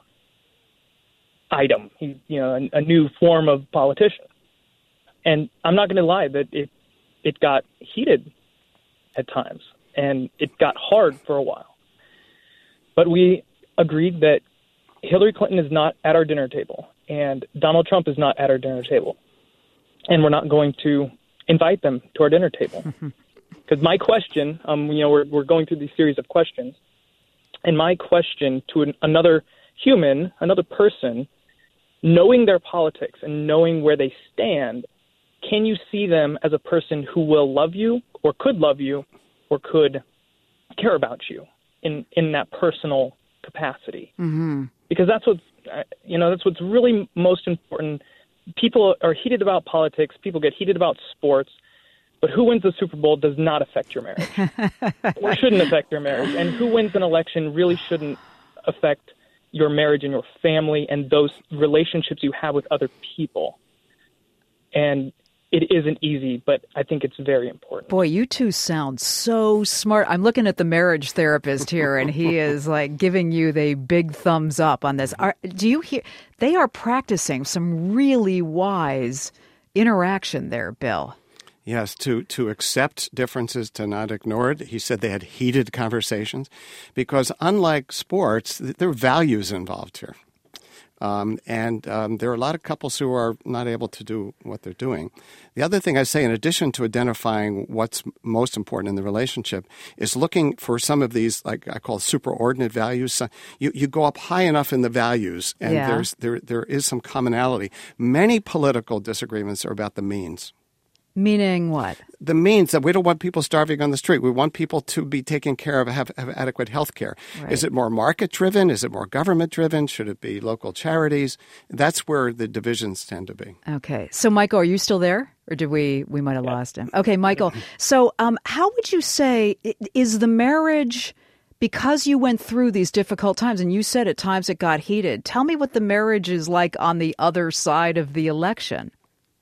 item, he, you know, a, a new form of politician. And I'm not going to lie that it it got heated at times, and it got hard for a while. But we agreed that Hillary Clinton is not at our dinner table, and Donald Trump is not at our dinner table. And we're not going to invite them to our dinner table. Because my question, um, you know, we're, we're going through these series of questions, and my question to an, another human, another person, knowing their politics and knowing where they stand, can you see them as a person who will love you or could love you or could care about you in, in that personal capacity. Mm-hmm. Because that's what's, uh, you know, that's what's really most important. People are heated about politics. People get heated about sports. But who wins the Super Bowl does not affect your marriage, or shouldn't affect your marriage. And who wins an election really shouldn't affect your marriage and your family and those relationships you have with other people. And it isn't easy, but I think it's very important. Boy, you two sound so smart. I'm looking at the marriage therapist here, and he is like giving you the big thumbs up on this. Are, do you hear? They are practicing some really wise interaction there, Bill. Yes, to, to accept differences, to not ignore it. He said they had heated conversations because unlike sports, there are values involved here. Um, and um, there are a lot of couples who are not able to do what they're doing. The other thing I say, in addition to identifying what's most important in the relationship, is looking for some of these, like I call superordinate values. So you, you go up high enough in the values, and Yeah. there's there there is some commonality. Many political disagreements are about the means. Meaning what? The means that we don't want people starving on the street. We want people to be taken care of, have, have adequate health care. Right. Is it more market-driven? Is it more government-driven? Should it be local charities? That's where the divisions tend to be. Okay. So, Michael, are you still there? Or did we, we might have lost him. Okay, Michael. So um, how would you say, is the marriage, because you went through these difficult times, and you said at times it got heated, tell me what the marriage is like on the other side of the election.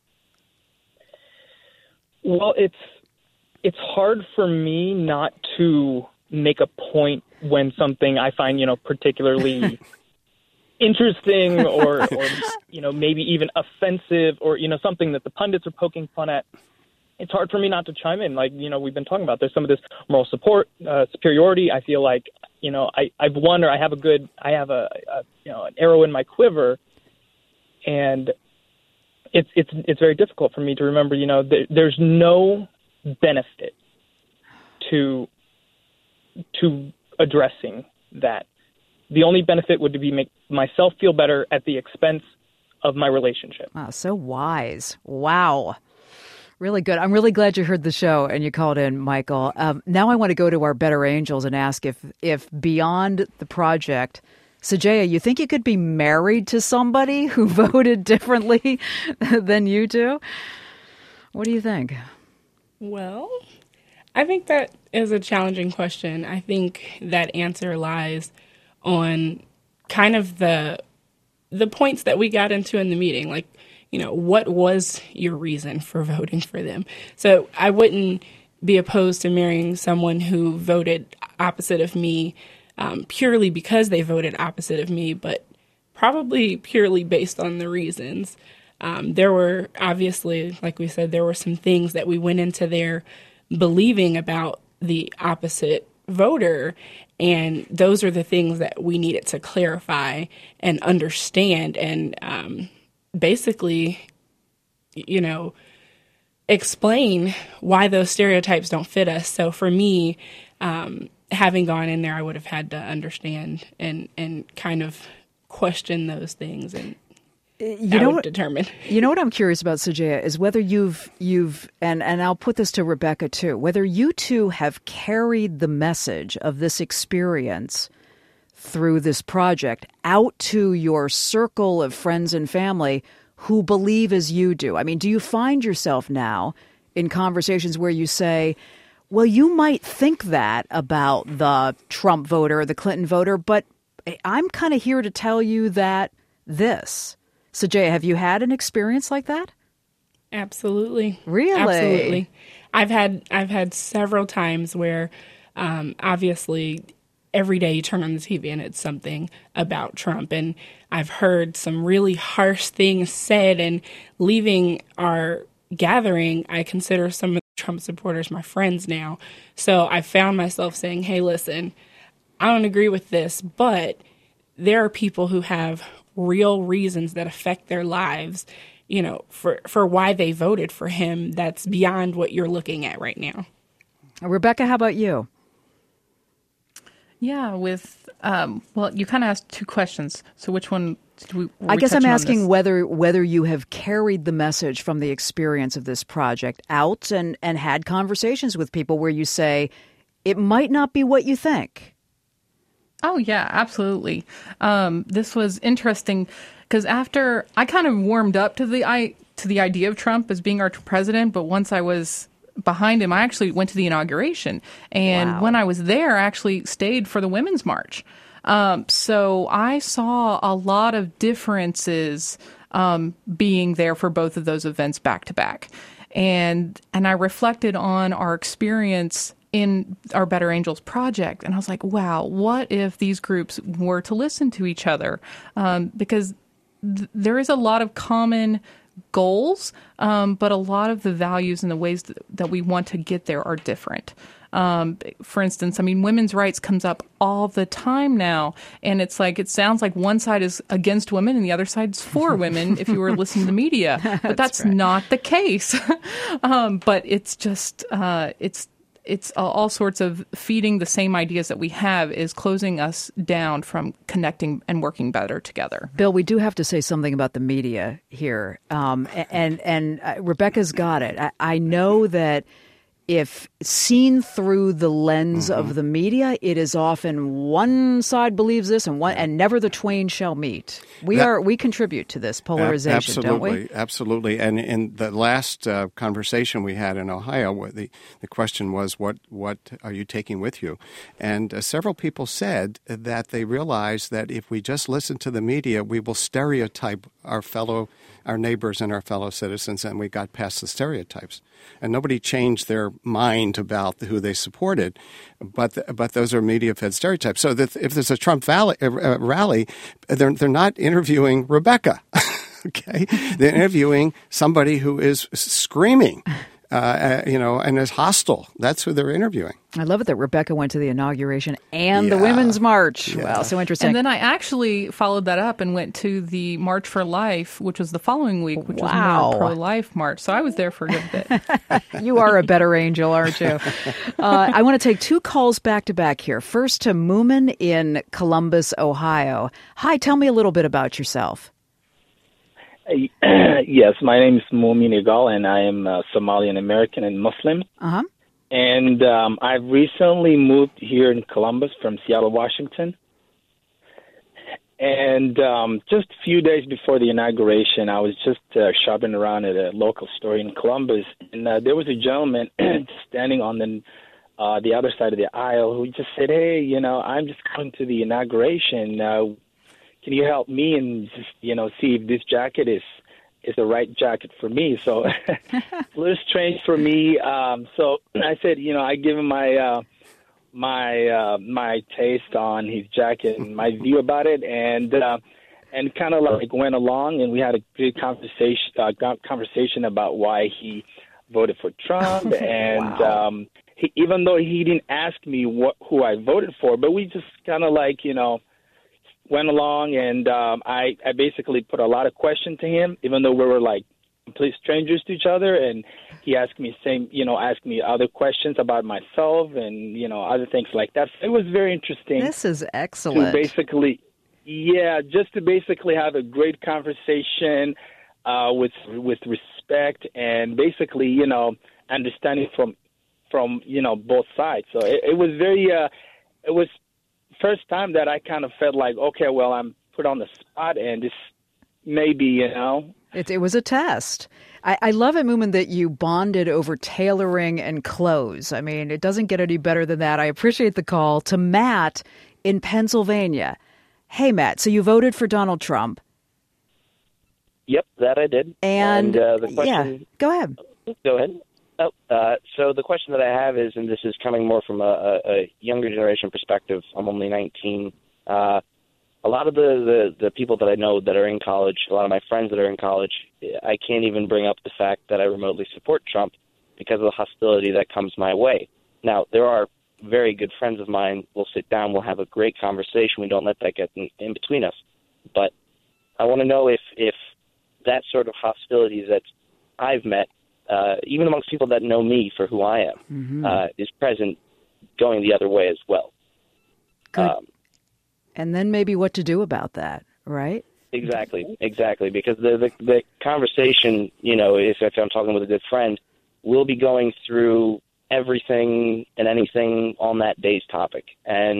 Well, it's it's hard for me not to make a point when something I find, you know, particularly interesting or, or, you know, maybe even offensive or, you know, something that the pundits are poking fun at. It's hard for me not to chime in. Like, you know, we've been talking about, there's some of this moral support, uh, superiority. I feel like, you know, I, I've won or I have a good, I have a, a, you know, an arrow in my quiver. And It's it's it's very difficult for me to remember, you know, th- there's no benefit to to addressing that. The only benefit would be make myself feel better at the expense of my relationship. Wow, so wise. Wow. Really good. I'm really glad you heard the show and you called in, Michael. Um, now I want to go to our Better Angels and ask if if beyond the project, Sajaya, you think you could be married to somebody who voted differently than you do? What do you think? Well, I think that is a challenging question. I think that answer lies on kind of the the points that we got into in the meeting. Like, you know, what was your reason for voting for them? So I wouldn't be opposed to marrying someone who voted opposite of me Um, purely because they voted opposite of me, but probably purely based on the reasons. Um, there were obviously, like we said, there were some things that we went into there believing about the opposite voter, and those are the things that we needed to clarify and understand and um, basically, you know, explain why those stereotypes don't fit us. So for me, um, having gone in there, I would have had to understand and, and kind of question those things, and you know what, determine. You know what I'm curious about, Sajaya, is whether you've you've and and I'll put this to Rebecca too, whether you two have carried the message of this experience through this project out to your circle of friends and family who believe as you do. I mean, do you find yourself now in conversations where you say, well, you might think that about the Trump voter, the Clinton voter, but I'm kind of here to tell you that this. Sajaya, have you had an experience like that? Absolutely. Really? Absolutely. I've had I've had several times where um, obviously every day you turn on the T V and it's something about Trump. And I've heard some really harsh things said, and leaving our gathering, I consider some of the Trump supporters my friends now. So I found myself saying, hey, listen, I don't agree with this, but there are people who have real reasons that affect their lives, you know, for, for why they voted for him. That's beyond what you're looking at right now. Rebecca, how about you? Yeah, with, um, well, you kind of asked two questions. So which one did we, were I we guess I'm touching on asking this? whether whether you have carried the message from the experience of this project out and, and had conversations with people where you say, it might not be what you think. Oh, yeah, absolutely. Um, this was interesting because after I kind of warmed up to the I, to the idea of Trump as being our president, but once I was behind him, I actually went to the inauguration. And Wow. when I was there, I actually stayed for the Women's March. Um, so I saw a lot of differences um, being there for both of those events back to back. And and I reflected on our experience in our Better Angels project. And I was like, wow, what if these groups were to listen to each other? Um, because th- there is a lot of common goals, um, but a lot of the values and the ways that, that we want to get there are different. Um, for instance, I mean, women's rights comes up all the time now, and it's like, it sounds like one side is against women and the other side's for women if you were listening to the media, but that's, That's right. not the case. um, but it's just, uh, it's, it's all sorts of feeding the same ideas that we have is closing us down from connecting and working better together. Bill, we do have to say something about the media here. Um, and and uh, Rebecca's got it. I, I know that if seen through the lens Mm-hmm. of the media, it is often one side believes this and one, and never the twain shall meet. We That- are we contribute to this polarization, absolutely, don't we? Absolutely. And in the last uh, conversation we had in Ohio, where the, the question was, what, what are you taking with you? And uh, several people said that they realize that if we just listen to the media, we will stereotype our fellow, our neighbors and our fellow citizens, and we got past the stereotypes. And nobody changed their mind about who they supported, but but those are media-fed stereotypes. So that if there's a Trump rally, uh, rally they're they're not interviewing Rebecca, okay? They're interviewing somebody who is screaming, uh, uh, you know, and is hostile. That's who they're interviewing. I love it that Rebecca went to the inauguration and Yeah. the Women's March. Yeah. Wow, so interesting. And then I actually followed that up and went to the March for Life, which was the following week, which Wow. was more pro-life march. So I was there for a good bit. You are a better angel, aren't you? Uh, I want to take two calls back to back here. First to Moomin in Columbus, Ohio. Hi, tell me a little bit about yourself. Yes, my name is Mumin Igal, and I am uh, Somalian American and Muslim. Uh-huh. And um, I've recently moved here in Columbus from Seattle, Washington. And um, just a few days before the inauguration, I was just uh, shopping around at a local store in Columbus, and uh, there was a gentleman standing on the uh, the other side of the aisle who just said, "Hey, you know, I'm just coming to the inauguration. Uh, can you help me and just, you know, see if this jacket is is the right jacket for me?" So it's a little strange for me. Um, so I said, you know, I give him my uh, my uh, my taste on his jacket and my view about it, and uh, and kind of like went along, and we had a good conversation uh, conversation about why he voted for Trump, and Wow. um, he, even though he didn't ask me what who I voted for, but we just kind of like, you know, went along, and um, I, I basically put a lot of questions to him, even though we were like complete strangers to each other, and he asked me same, you know, asked me other questions about myself and, you know, other things like that. So it was very interesting. This is excellent. To basically, yeah, just to basically have a great conversation uh, with with respect and basically, you know, understanding from from you know both sides. So it, it was very, uh, it was. First time that I kind of felt like, okay, well, I'm put on the spot, and this maybe, you know. It, it was a test. I, I love it, Moomin, that you bonded over tailoring and clothes. I mean, it doesn't get any better than that. I appreciate the call. To Matt in Pennsylvania. Hey, Matt, so you voted for Donald Trump. Yep, that I did. And, uh, the question, yeah, go ahead. Go ahead. Oh, uh, so the question that I have is, and this is coming more from a, a, a younger generation perspective. I'm only nineteen. Uh, a lot of the, the, the people that I know that are in college, a lot of my friends that are in college, I can't even bring up the fact that I remotely support Trump because of the hostility that comes my way. Now, there are very good friends of mine. We'll sit down. We'll have a great conversation. We don't let that get in, in between us. But I want to know if, if that sort of hostility that I've met, Uh, even amongst people that know me for who I am, Mhm. uh, is present going the other way as well. Good. Um, And then maybe what to do about that, right? exactly, exactly. Because the, the the conversation, you know, if, if I'm talking with a good friend, we'll be going through everything and anything on that day's topic. And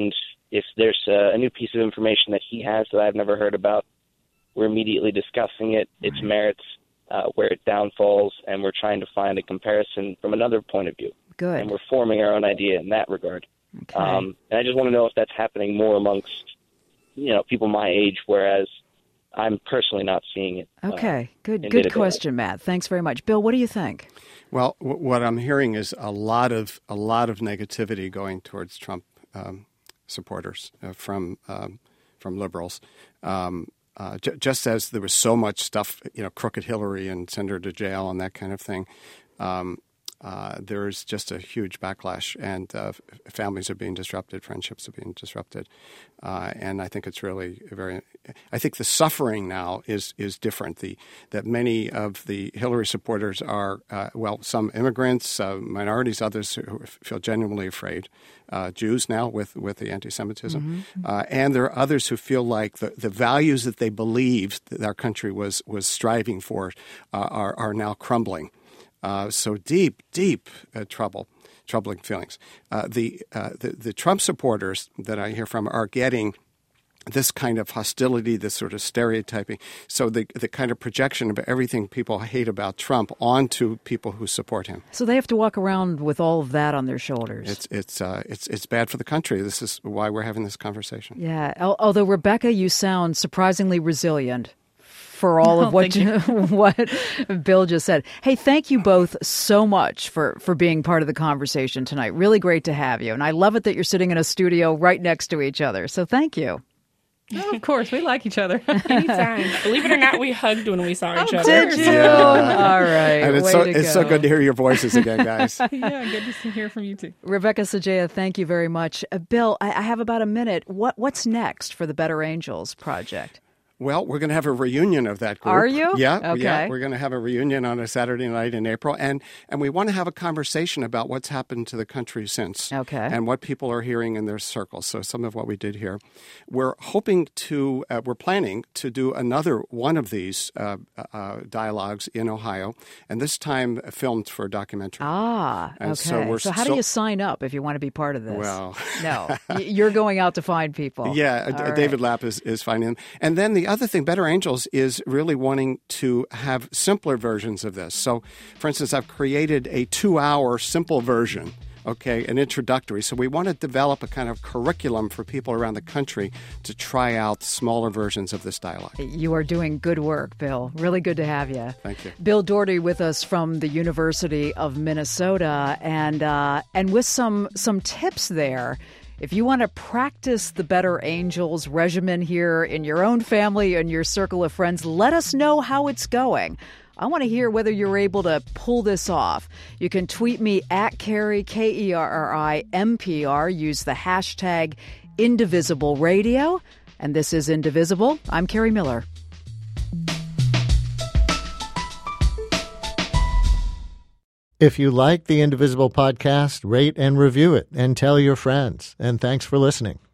if there's uh, a new piece of information that he has that I've never heard about, we're immediately discussing it, its right. merits, uh, where it downfalls, and we're trying to find a comparison from another point of view. Good. And we're forming our own idea in that regard. Okay. Um, and I just want to know if that's happening more amongst, you know, people my age, whereas I'm personally not seeing it. Okay, uh, good good question, Matt. Thanks very much. Bill, what do you think? Well, w- what I'm hearing is a lot of a lot of negativity going towards Trump um, supporters uh, from um, from liberals. Um, uh, j- just as there was so much stuff, you know, crooked Hillary and send her to jail and that kind of thing. Um, Uh, there's just a huge backlash, and uh, f- families are being disrupted, friendships are being disrupted, uh, and I think it's really very. I think the suffering now is is different. The that many of the Hillary supporters are uh, well, some immigrants, uh, minorities, others who feel genuinely afraid, uh, Jews now with with the anti-Semitism, mm-hmm. uh, and there are others who feel like the, the values that they believed that our country was was striving for uh, are are now crumbling. Uh, so deep, deep uh, trouble, troubling feelings. Uh, the, uh, the the Trump supporters that I hear from are getting this kind of hostility, this sort of stereotyping. So the the kind of projection of everything people hate about Trump onto people who support him. So they have to walk around with all of that on their shoulders. It's it's uh, it's it's bad for the country. This is why we're having this conversation. Yeah. Although Rebecca, you sound surprisingly resilient for all of oh, what you, what Bill just said. Hey, thank you both so much for, for being part of the conversation tonight. Really great to have you. And I love it that you're sitting in a studio right next to each other. So thank you. Oh, of course, we like each other. Anytime. Believe it or not, we hugged when we saw each oh, other. Did you? Yeah. All right. And it's, Way so, to it's go. so good to hear your voices again, guys. Yeah, good to hear from you too. Rebecca Sajaya, thank you very much. Uh, Bill, I, I have about a minute. What What's next for the Better Angels project? Well, we're going to have a reunion of that group. Are you? Yeah. Okay. Yeah, we're going to have a reunion on a Saturday night in April. And and we want to have a conversation about what's happened to the country since. Okay. And what people are hearing in their circles. So some of what we did here. We're hoping to, uh, we're planning to do another one of these uh, uh, dialogues in Ohio. And this time filmed for a documentary. Ah, and okay. So, we're so how so, do you sign up if you want to be part of this? Well. No. You're going out to find people. Yeah. All uh, David right. Lapp is, is finding them. And then the other thing, Better Angels is really wanting to have simpler versions of this. So, for instance, I've created a two-hour simple version, okay, an introductory. So we want to develop a kind of curriculum for people around the country to try out smaller versions of this dialogue. You are doing good work, Bill. Really good to have you. Thank you. Bill Doherty with us from the University of Minnesota, and uh, and with some some tips there. If you want to practice the Better Angels regimen here in your own family and your circle of friends, let us know how it's going. I want to hear whether you're able to pull this off. You can tweet me at Kerri, K E R R I M P R. Use the hashtag Indivisible Radio. And this is Indivisible. I'm Kerri Miller. If you like the Indivisible podcast, rate and review it and tell your friends. And thanks for listening.